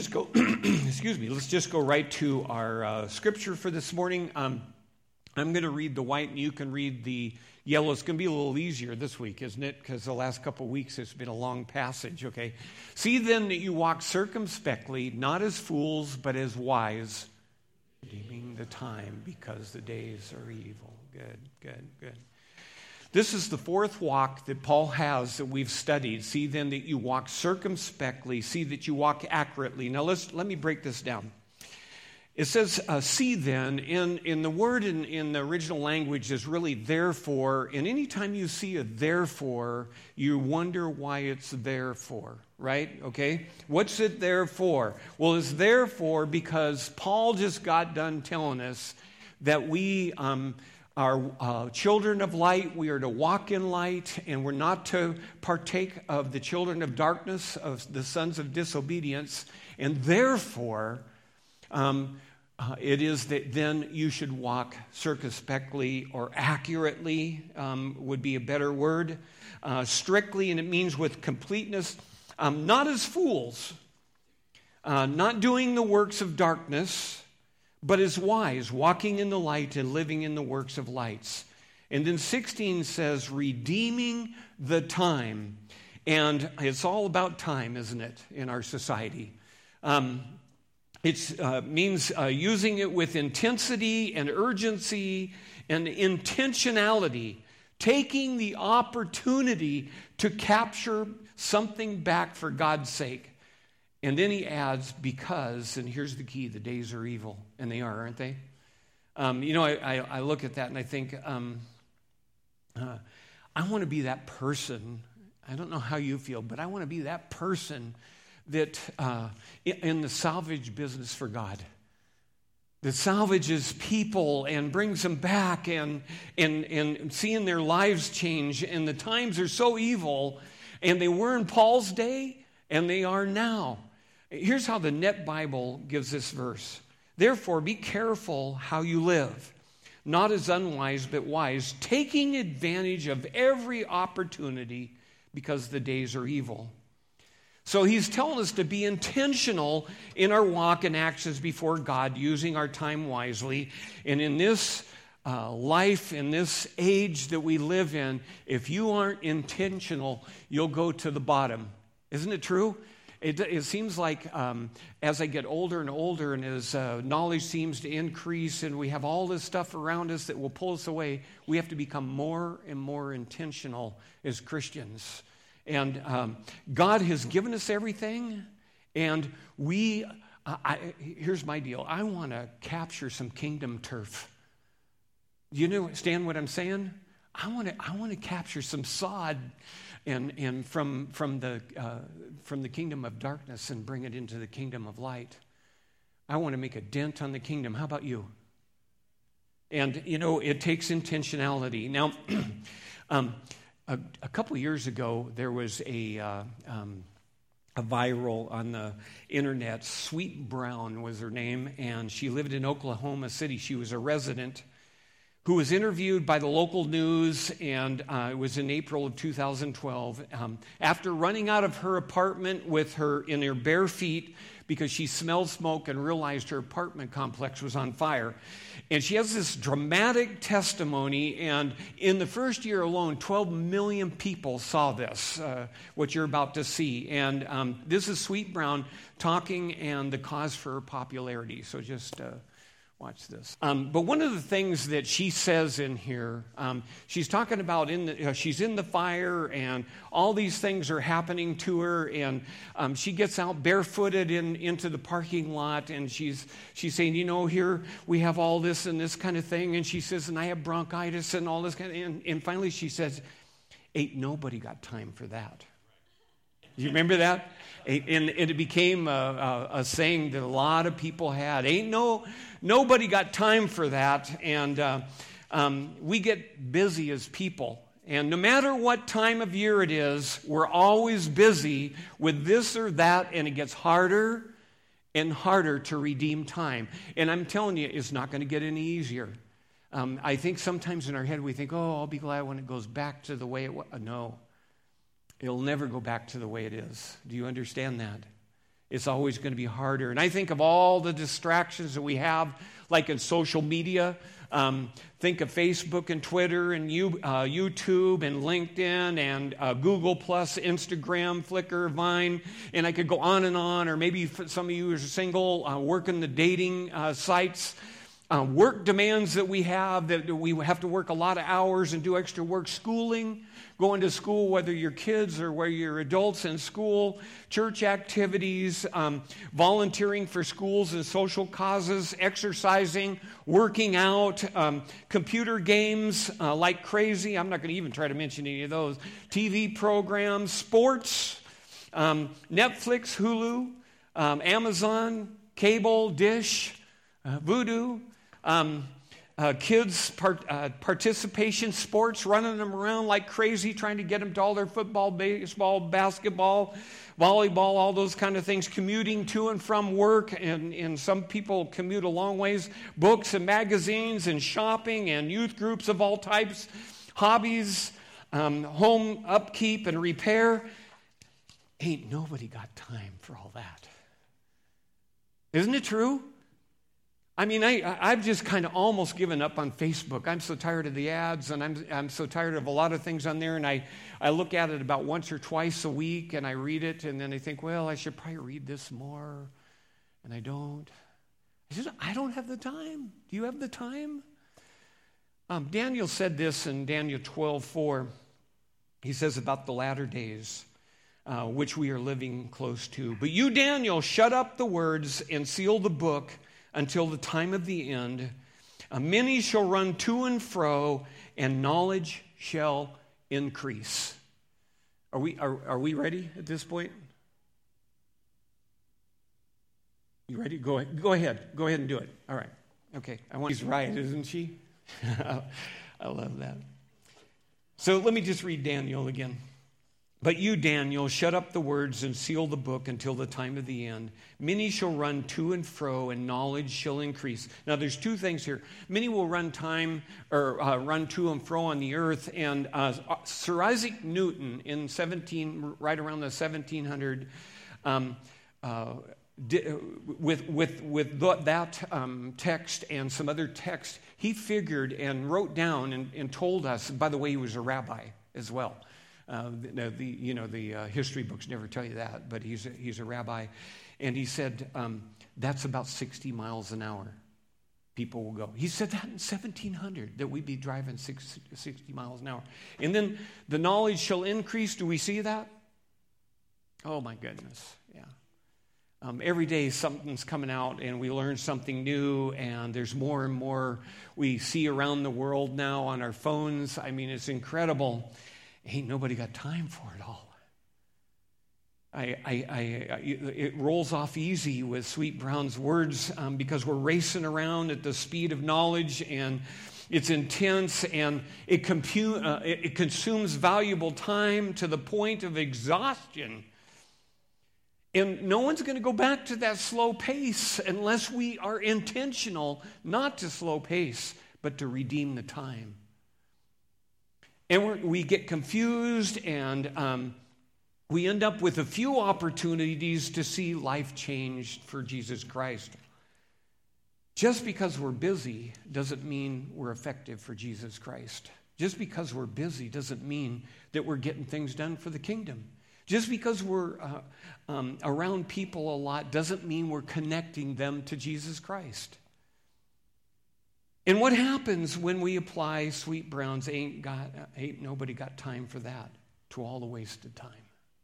Let's go, excuse me, let's just go right to our scripture for this morning. I'm going to read the white and you can read the yellow. It's going to be a little easier this week, isn't it? Because the last couple of weeks it's been a long passage, okay? See then that you walk circumspectly, not as fools, but as wise, redeeming the time because the days are evil. Good. This is the fourth walk that Paul has that we've studied. See then that you walk circumspectly. See that you walk accurately. Now let me break this down. It says, see then, in the word in the original language is really therefore, and anytime you see a therefore, you wonder why it's there for, right? Okay? What's it there for? Well, it's there for because Paul just got done telling us that we are children of light, we are to walk in light, and we're not to partake of the children of darkness, of the sons of disobedience, and therefore, it is that then you should walk circumspectly or accurately, would be a better word, strictly, and it means with completeness, not as fools, not doing the works of darkness, but as wise, walking in the light and living in the works of lights. And then 16 says, redeeming the time. And it's all about time, isn't it, in our society? It means using it with intensity and urgency and intentionality, taking the opportunity to capture something back for God's sake. And then he adds, because, and here's the key, the days are evil. And they are, aren't they? I look at that and I think, I want to be that person. I don't know how you feel, but I want to be that person that in the salvage business for God, that salvages people and brings them back and seeing their lives change. And the times are so evil, and they were in Paul's day, and they are now. Here's how the Net Bible gives this verse. Therefore, be careful how you live, not as unwise, but wise, taking advantage of every opportunity because the days are evil. So he's telling us to be intentional in our walk and actions before God, using our time wisely. And in this life, in this age that we live in, if you aren't intentional, you'll go to the bottom. Isn't it true? It seems like as I get older and older and as knowledge seems to increase and we have all this stuff around us that will pull us away, we have to become more and more intentional as Christians. And God has given us everything, and here's my deal. I want to capture some kingdom turf. Do you understand what I'm saying? I want to capture some sod and from the kingdom of darkness and bring it into the kingdom of light. I want to make a dent on the kingdom. How about you? And it takes intentionality. Now, a couple of years ago, there was a viral on the internet. Sweet Brown was her name, and she lived in Oklahoma City. She was a resident who was interviewed by the local news, and it was in April of 2012. After running out of her apartment in her bare feet because she smelled smoke and realized her apartment complex was on fire. And she has this dramatic testimony, and in the first year alone, 12 million people saw this, what you're about to see. And this is Sweet Brown talking and the cause for her popularity. So just watch this. But one of the things that she says in here, she's talking about she's in the fire and all these things are happening to her, and she gets out barefooted into the parking lot, and she's saying, here we have all this and this kind of thing, and she says, and I have bronchitis and all this kind of, and finally she says, ain't nobody got time for that. You remember that? And it became a saying that a lot of people had. Nobody got time for that. And we get busy as people. And no matter what time of year it is, we're always busy with this or that, and it gets harder and harder to redeem time. And I'm telling you, it's not going to get any easier. I think sometimes in our head we think, I'll be glad when it goes back to the way it was. No. It'll never go back to the way it is. Do you understand that? it's always going to be harder. And I think of all the distractions that we have, like in social media. Think of Facebook and Twitter and YouTube and LinkedIn and Google Plus, Instagram, Flickr, Vine, and I could go on. Or maybe some of you are single, working the dating sites. Work demands that we have to work a lot of hours and do extra work. Schooling, going to school, whether you're kids or whether you're adults in school, church activities, volunteering for schools and social causes, exercising, working out, computer games like crazy. I'm not going to even try to mention any of those. TV programs, sports, Netflix, Hulu, Amazon, cable, Dish, Vudu. Kids' participation sports, running them around like crazy, trying to get them to all their football, baseball, basketball, volleyball, all those kind of things, commuting to and from work, and some people commute a long ways, books and magazines and shopping and youth groups of all types, hobbies, home upkeep and repair. Ain't nobody got time for all that. Isn't it true? I mean, I've just kind of almost given up on Facebook. I'm so tired of the ads, and I'm so tired of a lot of things on there, and I look at it about once or twice a week, and I read it, and then I think, well, I should probably read this more, and I don't. I don't have the time. Do you have the time? Daniel said this in Daniel 12:4. He says about the latter days, which we are living close to. But you, Daniel, shut up the words and seal the book until the time of the end. Many shall run to and fro, and knowledge shall increase. Are we ready at this point? You ready? Go ahead. Go ahead and do it. All right. Okay. She's right, isn't she? I love that. So let me just read Daniel again. But you, Daniel, shut up the words and seal the book until the time of the end. Many shall run to and fro, and knowledge shall increase. Now, there's two things here. Many will run run to and fro on the earth. And Sir Isaac Newton, right around the 1700, with that text and some other text, he figured and wrote down and told us. By the way, he was a rabbi as well. The history books never tell you that, but he's a rabbi, and he said that's about 60 miles an hour. People will go. He said that in 1700, that we'd be driving 60 miles an hour, and then the knowledge shall increase. Do we see that? Oh my goodness, yeah. Every day something's coming out, and we learn something new, and there's more and more we see around the world now on our phones. I mean, it's incredible. Ain't nobody got time for it all. It rolls off easy with Sweet Brown's words because we're racing around at the speed of knowledge, and it's intense, and it consumes valuable time to the point of exhaustion. And no one's going to go back to that slow pace unless we are intentional not to slow pace, but to redeem the time. And we get confused, and we end up with a few opportunities to see life changed for Jesus Christ. Just because we're busy doesn't mean we're effective for Jesus Christ. Just because we're busy doesn't mean that we're getting things done for the kingdom. Just because we're around people a lot doesn't mean we're connecting them to Jesus Christ. And what happens when we apply Sweet Brown's ain't nobody got time for that to all the wasted time?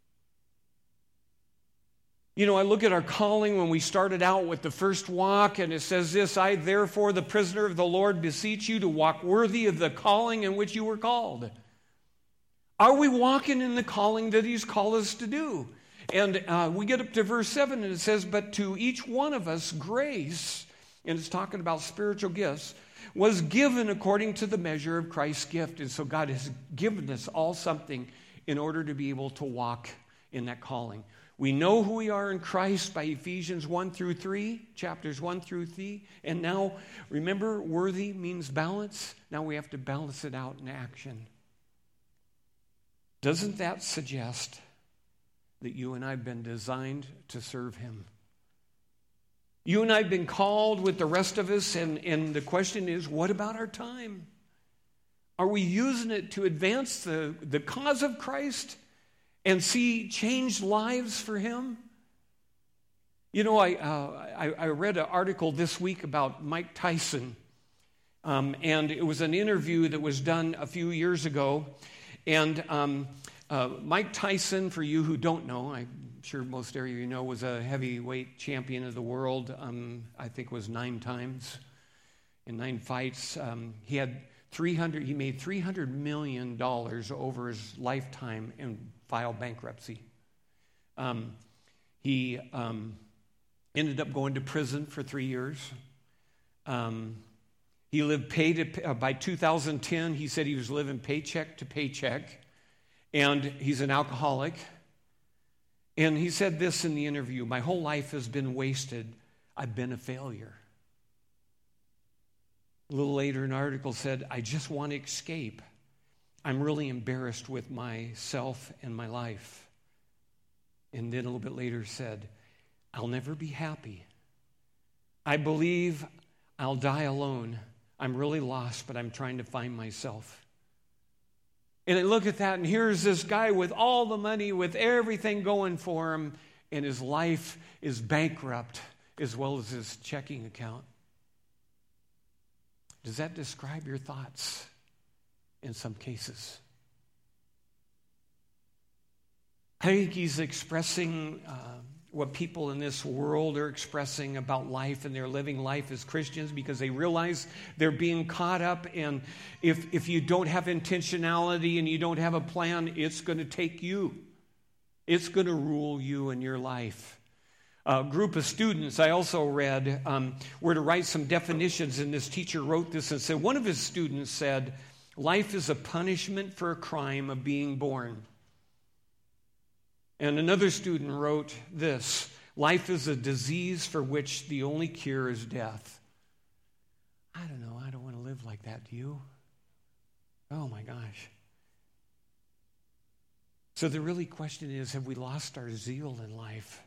You know, I look at our calling when we started out with the first walk, and it says this: I, therefore, the prisoner of the Lord, beseech you to walk worthy of the calling in which you were called. Are we walking in the calling that He's called us to do? And we get up to verse 7, and it says, but to each one of us grace, and it's talking about spiritual gifts, was given according to the measure of Christ's gift. And so God has given us all something in order to be able to walk in that calling. We know who we are in Christ by Ephesians 1-3, chapters 1-3. And now, remember, worthy means balance. Now we have to balance it out in action. Doesn't that suggest that you and I have been designed to serve him. You and I have been called with the rest of us, and the question is, what about our time? Are we using it to advance the cause of Christ and see changed lives for him? You know, I read an article this week about Mike Tyson, and it was an interview that was done a few years ago. And Mike Tyson, for you who don't know, I'm sure most of you know, was a heavyweight champion of the world. I think it was 9 times in 9 fights. He made $300 million over his lifetime and filed bankruptcy. He ended up going to prison for 3 years. He lived by 2010, he said he was living paycheck to paycheck, and he's an alcoholic. And he said this in the interview: my whole life has been wasted. I've been a failure. A little later, an article said, I just want to escape. I'm really embarrassed with myself and my life. And then a little bit later said, I'll never be happy. I believe I'll die alone. I'm really lost, but I'm trying to find myself. And I look at that, and here's this guy with all the money, with everything going for him, and his life is bankrupt as well as his checking account. Does that describe your thoughts in some cases? I think he's expressing what people in this world are expressing about life, and they're living life as Christians because they realize they're being caught up, and if you don't have intentionality and you don't have a plan, it's going to take you. It's going to rule you in your life. A group of students I also read were to write some definitions, and this teacher wrote this and said, one of his students said, life is a punishment for a crime of being born. And another student wrote this: life is a disease for which the only cure is death. I don't know. I don't want to live like that. Do you? Oh, my gosh. So the really question is, have we lost our zeal in life?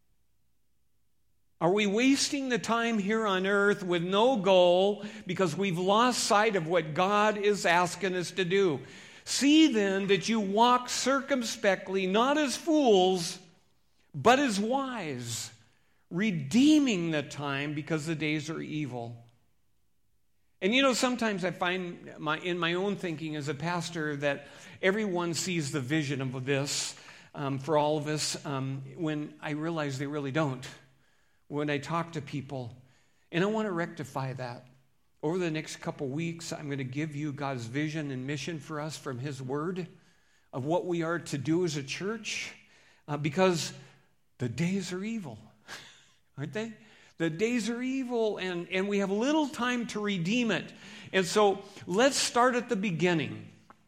Are we wasting the time here on earth with no goal because we've lost sight of what God is asking us to do? See then that you walk circumspectly, not as fools, but as wise, redeeming the time because the days are evil. And you know, sometimes I find in my own thinking as a pastor that everyone sees the vision of this for all of us when I realize they really don't. When I talk to people, and I want to rectify that. Over the next couple weeks, I'm going to give you God's vision and mission for us from His Word of what we are to do as a church, because the days are evil, aren't they? The days are evil, and we have little time to redeem it. And so let's start at the beginning.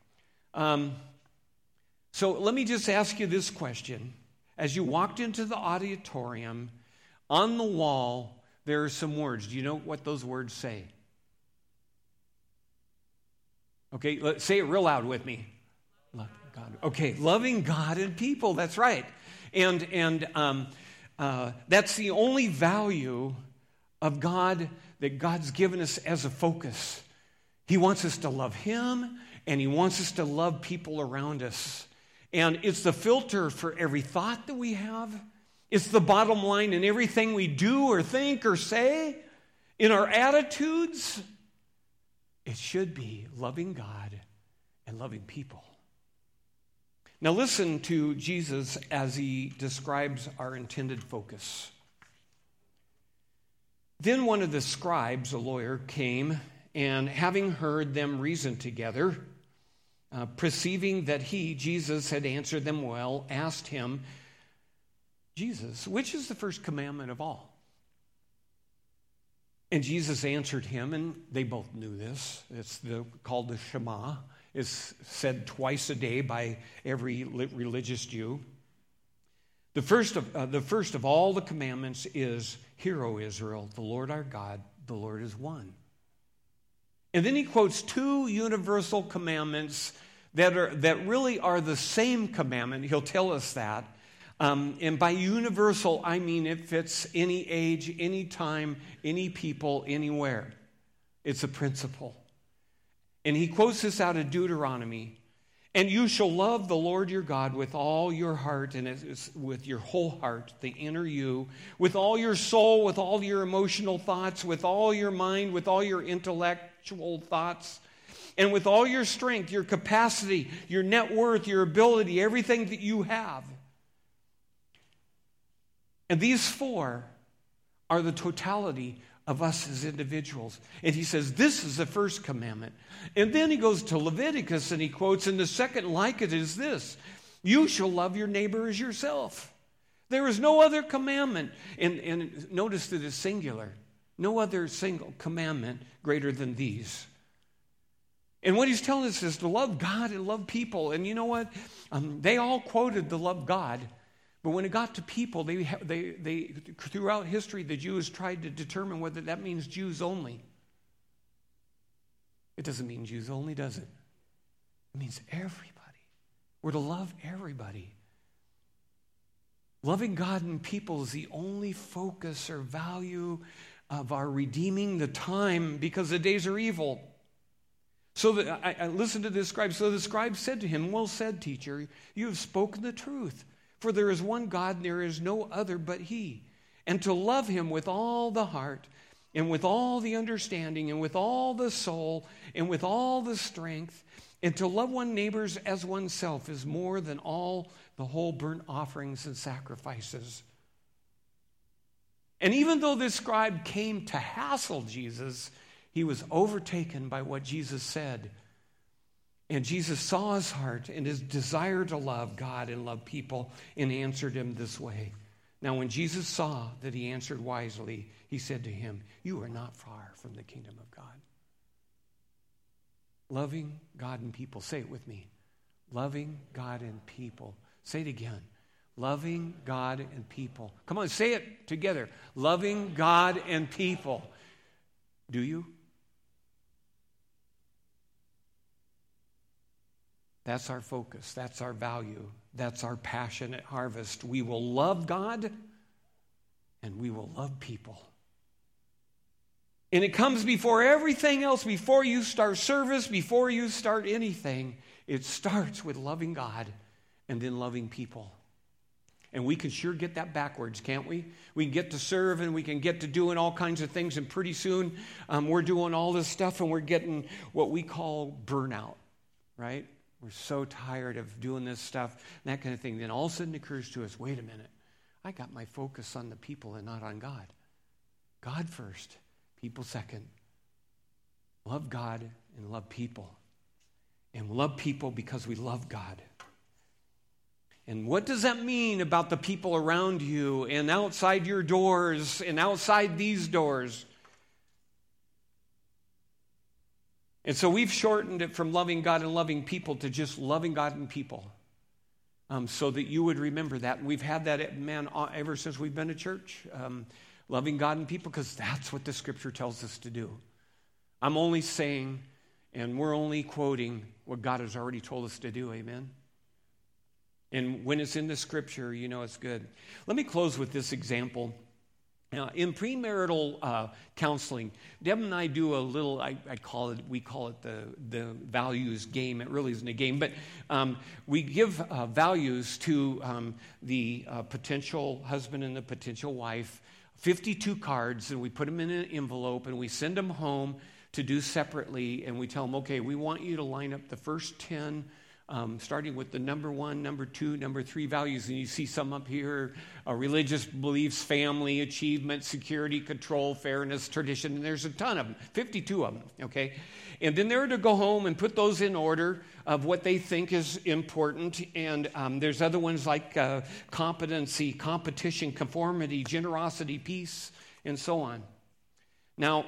So let me just ask you this question. As you walked into the auditorium, on the wall, there are some words. Do you know what those words say? Okay, let's say it real loud with me. Love God. Okay, loving God and people. That's right. And that's the only value of God that God's given us as a focus. He wants us to love Him, and He wants us to love people around us. And it's the filter for every thought that we have. It's the bottom line in everything we do or think or say, in our attitudes. It should be loving God and loving people. Now listen to Jesus as He describes our intended focus. Then one of the scribes, a lawyer, came, and having heard them reason together, perceiving that he, Jesus, had answered them well, asked him, Jesus, which is the first commandment of all? And Jesus answered him, and they both knew this. It's called the Shema. It's said twice a day by every religious Jew. The first of all the commandments is, Hear, O Israel, the Lord our God, the Lord is one. And then he quotes 2 universal commandments that really are the same commandment. He'll tell us that. And by universal, I mean it fits any age, any time, any people, anywhere. It's a principle. And he quotes this out of Deuteronomy. And you shall love the Lord your God with all your heart, and with your whole heart, the inner you, with all your soul, with all your emotional thoughts, with all your mind, with all your intellectual thoughts, and with all your strength, your capacity, your net worth, your ability, everything that you have. And these four are the totality of us as individuals. And he says, this is the first commandment. And then he goes to Leviticus and he quotes, and the second like it is this: you shall love your neighbor as yourself. There is no other commandment. And notice that it's singular. No other single commandment greater than these. And what he's telling us is to love God and love people. And you know what? They all quoted the love God. But when it got to people, they throughout history, the Jews tried to determine whether that means Jews only. It doesn't mean Jews only, does it? It means everybody. We're to love everybody. Loving God and people is the only focus or value of our redeeming the time, because the days are evil. So that I listened to this scribe. So the scribe said to him, well said, teacher, you have spoken the truth. For there is one God, and there is no other but he. And to love him with all the heart, and with all the understanding, and with all the soul, and with all the strength, and to love one neighbors as oneself is more than all the whole burnt offerings and sacrifices. And even though this scribe came to hassle Jesus, he was overtaken by what Jesus said. And Jesus saw his heart and his desire to love God and love people, and answered him this way. Now, when Jesus saw that he answered wisely, he said to him, you are not far from the kingdom of God. Loving God and people. Say it with me. Loving God and people. Say it again. Loving God and people. Come on, say it together. Loving God and people. Do you? That's our focus. That's our value. That's our passion at Harvest. We will love God and we will love people. And it comes before everything else. Before you start service, before you start anything, it starts with loving God and then loving people. And we can sure get that backwards, can't we? We can get to serve and we can get to doing all kinds of things, and pretty soon we're doing all this stuff and we're getting what we call burnout, right? We're so tired of doing this stuff and that kind of thing. Then all of a sudden it occurs to us, wait a minute, I got my focus on the people and not on God. God first, people second. Love God and love people. And love people because we love God. And what does that mean about the people around you and outside your doors and outside these doors? And so we've shortened it from loving God and loving people to just loving God and people, so that you would remember that. And we've had that, man, ever since we've been to church, loving God and people, because that's what the Scripture tells us to do. I'm only saying, and we're only quoting what God has already told us to do, amen? And when it's in the Scripture, you know it's good. Let me close with this example. In premarital counseling, Deb and I do a little, we call it the values game. It really isn't a game, but we give values to the potential husband and the potential wife, 52 cards, and we put them in an envelope, and we send them home to do separately, and we tell them, okay, we want you to line up the first 10 starting with the number 1, number 2, number 3 values. And you see some up here, religious beliefs, family, achievement, security, control, fairness, tradition. And there's a ton of them, 52 of them, okay? And then they're to go home and put those in order of what they think is important. And there's other ones like competency, competition, conformity, generosity, peace, and so on. Now,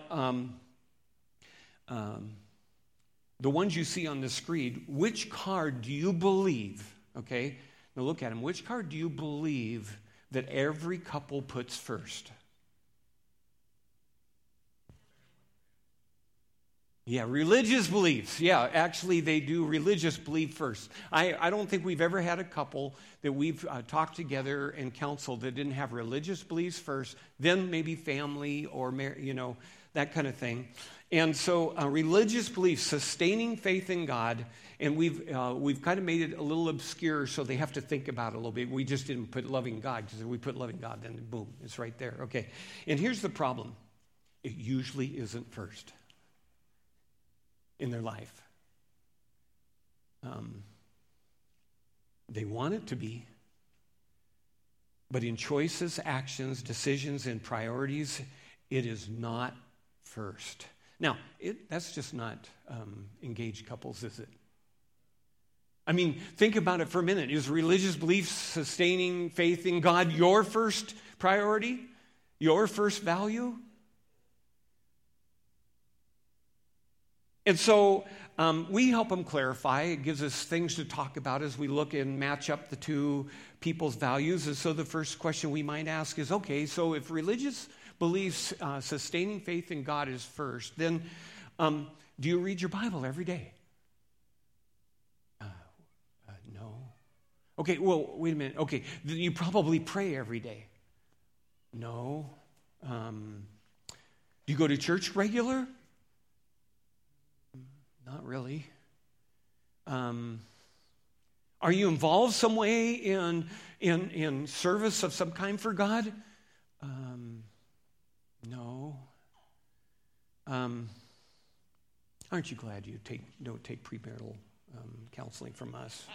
the ones you see on the screen, which card do you believe, okay? Now look at them. Which card do you believe that every couple puts first? Yeah, religious beliefs. Yeah, actually, they do religious belief first. I don't think we've ever had a couple that we've talked together and counseled that didn't have religious beliefs first, then maybe family or, that kind of thing. And so religious beliefs, sustaining faith in God, and we've kind of made it a little obscure, so they have to think about it a little bit. We just didn't put loving God, because if we put loving God, then boom, it's right there. Okay, and here's the problem. It usually isn't first in their life. They want it to be, but in choices, actions, decisions, and priorities, it is not first. Now, that's just not engaged couples, is it? I mean, think about it for a minute. Is religious belief, sustaining faith in God, your first priority? Your first value? And so we help them clarify. It gives us things to talk about as we look and match up the two people's values. And so the first question we might ask is, okay, so if religious beliefs, sustaining faith in God is first, then do you read your Bible every day? No. Okay, well, wait a minute. Okay, then you probably pray every day. No. Do you go to church regular? Not really. Are you involved some way in service of some kind for God? No. Aren't you glad you don't take premarital counseling from us?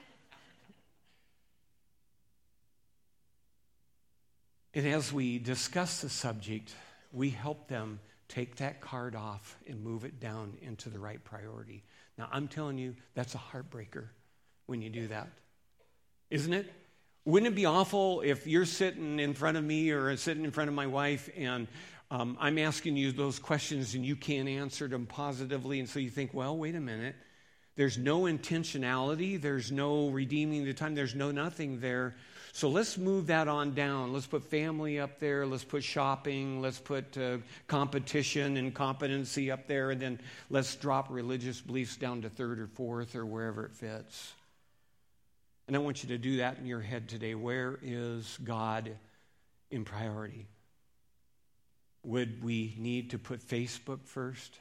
And as we discuss the subject, we help them take that card off and move it down into the right priority. Now, I'm telling you, that's a heartbreaker when you do that. Isn't it? Wouldn't it be awful if you're sitting in front of me or sitting in front of my wife and I'm asking you those questions and you can't answer them positively, and so you think, well, wait a minute. There's no intentionality. There's no redeeming the time. There's no nothing there. So let's move that on down. Let's put family up there. Let's put shopping. Let's put competition and competency up there. And then let's drop religious beliefs down to third or fourth or wherever it fits. And I want you to do that in your head today. Where is God in priority? Would we need to put Facebook first?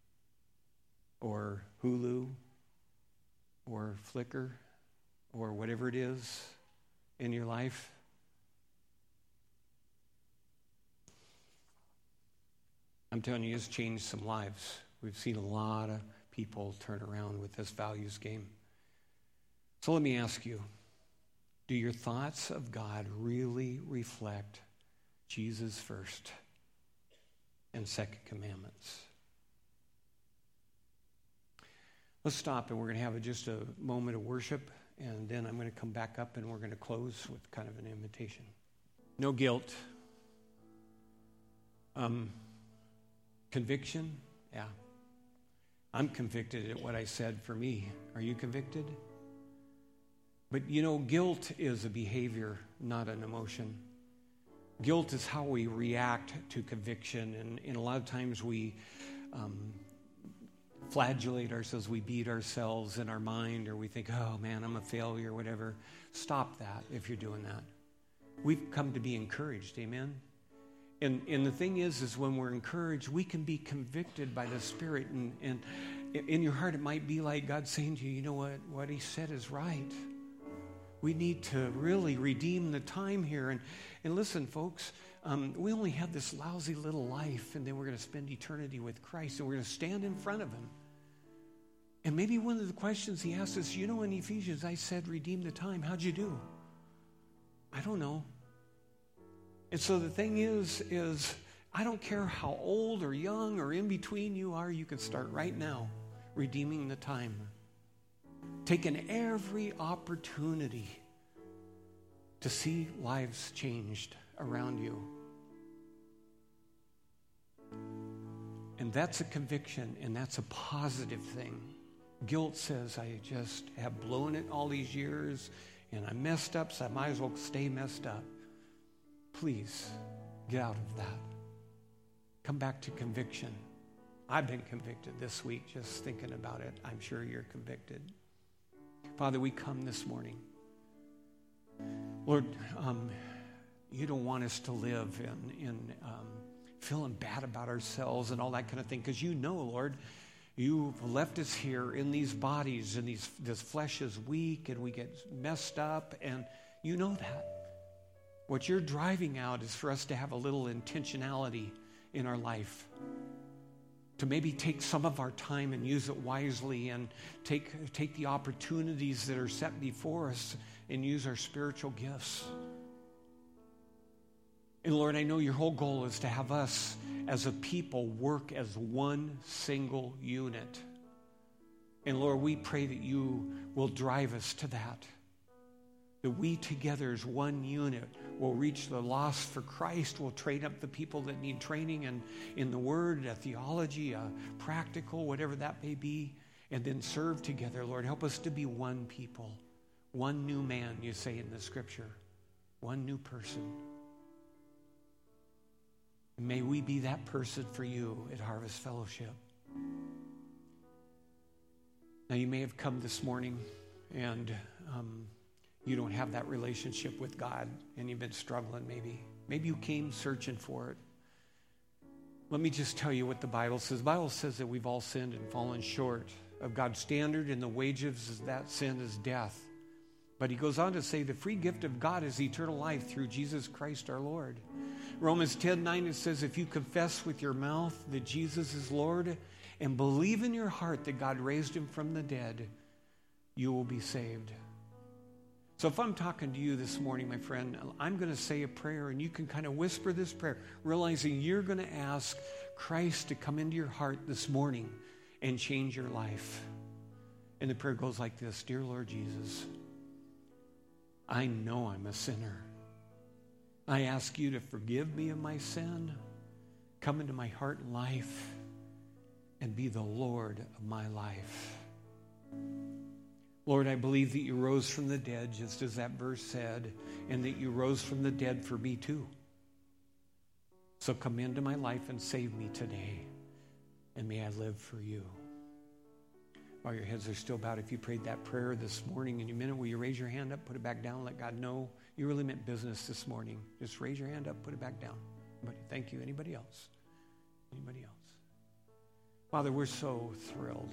Or Hulu? Or Flickr? Or whatever it is in your life? I'm telling you, it's changed some lives. We've seen a lot of people turn around with this values game. So let me ask you, do your thoughts of God really reflect Jesus first and second commandments? Let's stop, and we're going to have just a moment of worship. And then I'm going to come back up and we're going to close with kind of an invitation. No guilt. Conviction? Yeah. I'm convicted at what I said for me. Are you convicted? But guilt is a behavior, not an emotion. Guilt is how we react to conviction. And a lot of times we flagellate ourselves, we beat ourselves in our mind, or we think, oh man, I'm a failure, or whatever. Stop that if you're doing that. We've come to be encouraged, amen? And the thing is when we're encouraged, we can be convicted by the Spirit, and in your heart it might be like God saying to you, you know what he said is right. We need to really redeem the time here. And listen, folks, we only have this lousy little life, and then we're going to spend eternity with Christ, and we're going to stand in front of him. And maybe one of the questions he asks is, in Ephesians, I said, redeem the time. How'd you do? I don't know. And so the thing is I don't care how old or young or in between you are, you can start right now redeeming the time. Taking every opportunity to see lives changed around you. And that's a conviction, and that's a positive thing. Guilt says, I just have blown it all these years, and I messed up, so I might as well stay messed up. Please, get out of that. Come back to conviction. I've been convicted this week just thinking about it. I'm sure you're convicted. Father, we come this morning. Lord, you don't want us to live in feeling bad about ourselves and all that kind of thing, because you know, Lord, you've left us here in these bodies, and this flesh is weak, and we get messed up, and you know that. What you're driving out is for us to have a little intentionality in our life, to maybe take some of our time and use it wisely, and take the opportunities that are set before us and use our spiritual gifts. And Lord, I know your whole goal is to have us as a people work as one single unit. And Lord, we pray that you will drive us to that we together as one unit will reach the lost for Christ. We'll train up the people that need training and in the word, a theology, a practical, whatever that may be, and then serve together. Lord, help us to be one people, one new man, you say in the scripture, one new person. And may we be that person for you at Harvest Fellowship. Now, you may have come this morning and you don't have that relationship with God, and you've been struggling maybe. Maybe you came searching for it. Let me just tell you what the Bible says. The Bible says that we've all sinned and fallen short of God's standard, and the wages of that sin is death. But he goes on to say the free gift of God is eternal life through Jesus Christ our Lord. Romans 10:9, it says, if you confess with your mouth that Jesus is Lord and believe in your heart that God raised him from the dead, you will be saved. So if I'm talking to you this morning, my friend, I'm going to say a prayer, and you can kind of whisper this prayer, realizing you're going to ask Christ to come into your heart this morning and change your life. And the prayer goes like this: Dear Lord Jesus, I know I'm a sinner. I ask you to forgive me of my sin, come into my heart and life, and be the Lord of my life. Lord, I believe that you rose from the dead, just as that verse said, and that you rose from the dead for me too. So come into my life and save me today, and may I live for you. While your heads are still bowed, if you prayed that prayer this morning in a minute, will you raise your hand up, put it back down, let God know you really meant business this morning? Just raise your hand up, put it back down. Thank you. Anybody else? Anybody else? Father, we're so thrilled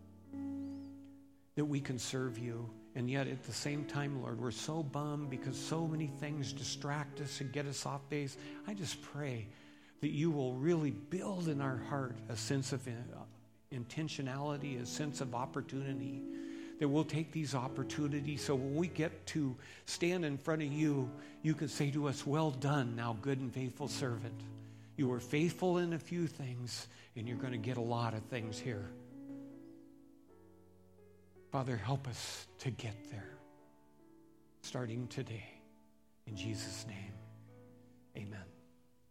that we can serve you. And yet at the same time, Lord, we're so bummed because so many things distract us and get us off base. I just pray that you will really build in our heart a sense of intentionality, a sense of opportunity, that we'll take these opportunities so when we get to stand in front of you, you can say to us, well done, now good and faithful servant. You were faithful in a few things, and you're going to get a lot of things here. Father, help us to get there, starting today. In Jesus' name, amen.